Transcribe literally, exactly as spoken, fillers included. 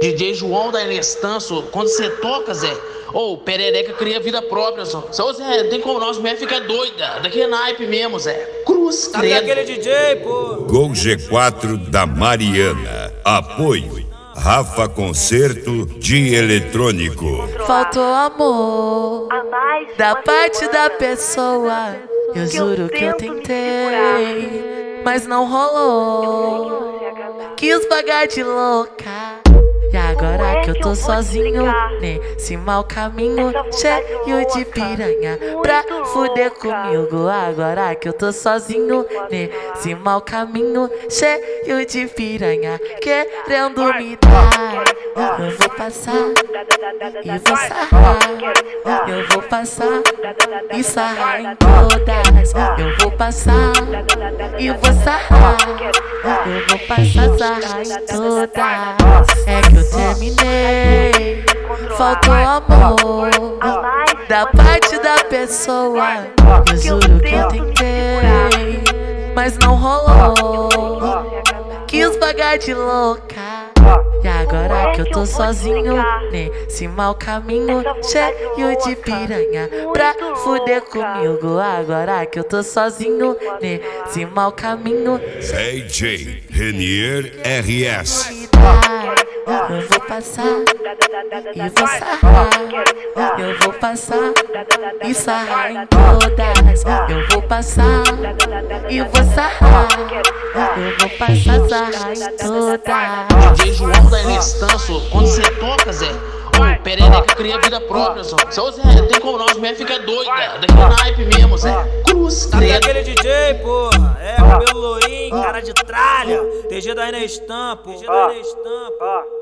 D J João da Inestanço, quando você toca, Zé, ô, oh, perereca cria vida própria, só. Só, Zé, tem como nós, mulher fica doida. Daquele naipe mesmo, Zé. Cruz, credo. Sabe aquele D J, pô? Gol G quatro da Mariana. Apoio Rafa Concerto de Eletrônico. Faltou amor da parte da pessoa. Eu juro que eu tentei, mas não rolou. Quis pagar de louca. E agora que eu tô sozinho nesse mau caminho, cheio de piranha pra fuder comigo. Agora que eu tô sozinho nesse mau caminho, cheio de piranha querendo me dar. Eu vou passar e vou sarrar. Eu vou passar e sarrar em todas. Eu vou passar e vou sarrar. Eu vou passar, sarrar em todas. É que eu terminei, faltou amor da parte da pessoa. Eu juro que eu tentei, mas não rolou. Quis pagar de louca. E agora que eu tô sozinho nesse mau caminho, cheio de piranha pra fuder comigo. Agora que eu tô sozinho nesse mau caminho, D J Renier R S. Eu vou passar e vou sarrar. Eu vou passar e sarrar em todas. Eu vou passar e vou sarrar. Eu vou passar, sarrar em todas. D J João da Inestanço, quando você toca, Zé, ô, oh, perereca cria vida própria, só. Só, Zé, tem como nós, mulher fica doida. Daquele naipe mesmo, Zé. Cruz, credo. Sabe aquele D J, porra? É, cabelo lourinho, cara de tralha. T G da Inestampo. T G da Inestampo.